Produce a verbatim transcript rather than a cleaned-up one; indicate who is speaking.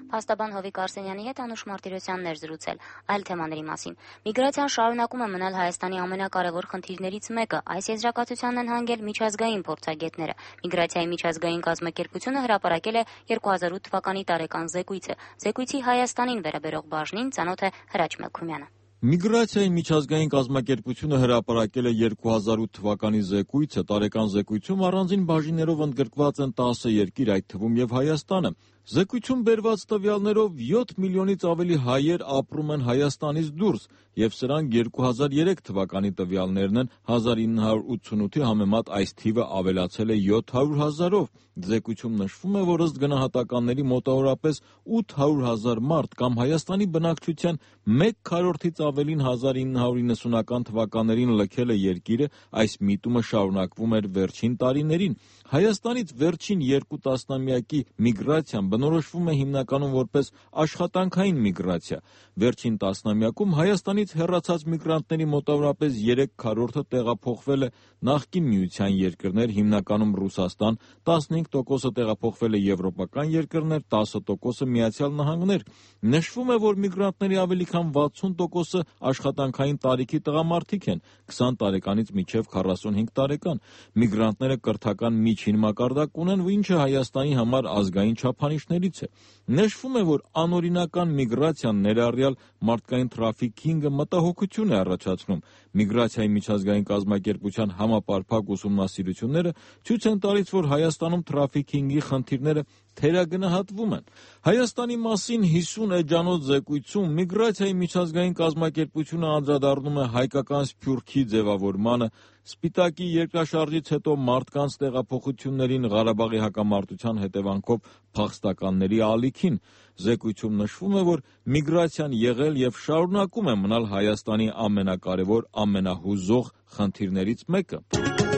Speaker 1: Փաստաբան Հովիկ Արսենյանի հետ Անուշ Մարտիրոսյանն էր զրուցել այլ թեմաների մասին։ Միգրացիան շարունակում է մնալ Հայաստանի ամենակարևոր խնդիրներից մեկը։ Այս եզրակացությանն են հանգել միջազգային փորձագետները։ Միգրացիայի միջազգային կազմակերպությունը հրապարակել է երկու հազար ութ թվականի տարեկան զեկույցը։ Զեկույցի Հայաստանին վերաբերող բաժնին ծանոթ է Հրաչ Մելքումյանը։
Speaker 2: Միգրացիայի միջազգային կազմակերպությունը հրապարակել է երկու հազար ութ թվականի զեկույցը։ Տարեկան զեկույցում առանձին բաժիններով ընդգրկված են տասը երկիր, այդ թվում եւ Հայաստանը։ Զեկույցում բերված տվյալներով յոթ միլիոնից ավելի հայեր ապրում են Հայաստանից դուրս, եւ սրանք երկու հազար երեք թվականի տվյալներն են, հազար ինը հարյուր ութսունութի համեմատ այս թիվը ավելացել է յոթ հարյուր հազարով։ Զեկույցում նշվում է, որ ըստ գնահատականների մոտավորապես ութ հարյուր հազար մարդ կամ Հայաստանի բնակչության մեկ քառորդից ավելին հազար ինը հարյուր իննսունական թվականներին լքել է երկիրը, այս միտումը շարունակվում էր վերջին տարիներին։ Հայաստանից վերջին երկու տասնամյակի միգրացիան բնորոշվում է հիմնականում որպես աշխատանքային միգրացիա։ Վերջին տասնամյակում Հայաստանից հեռացած միգրանտների մոտավորապես երեք քառորդը տեղափոխվել է նախկին Միության երկրներ, հիմնականում Ռուսաստան, տասնհինգ տոկոսը տեղափոխվել է եվրոպական երկրներ, տասը տոկոսը Միացյալ Նահանգներ։ Նշվում է, որ միգրանտների ավելի քան վաթսուն տոկոսը աշխատանքային տարիքի տղամարդիկ են, քսան տարեկանից մինչև քառասունհինգ տարեկան։ Միգրանտները կրթական միջին մակարդակ ունեն, ինչը Հայաստանի համար ազգային չափանիշներից է։ Նշվում է, որ անօրինական միգրացիան, ներառյալ մարդկային թրաֆիքինգը, մտահոգություն է առաջացնում։ Միգրացիայի միջազգային կազմակերպության համապարփակ ուսումնասիրությունները ցույց են տալիս, որ Հայաստանում թրաֆիքինգի խնդիրները թերագնահատվում են։ Հայաստանի մասին հիսուն էջանոց զեկույցում միգրացիայի միջազգային կազմակերպությունը անդրադառնում է հայկական սփյուռքի ձևավորմանը, Սպիտակի երկրաշարժից հետո մարդկանց տեղափոխություններին, Ղարաբաղի հակամարտության հետևանքով փախստականների ալիքին։ Զեկույցում նշվում է, որ միգրացիան եղել եւ շարունակում է մնալ Հայաստանի ամենակարևոր, ամենահուզող խնդիրներից մեկը։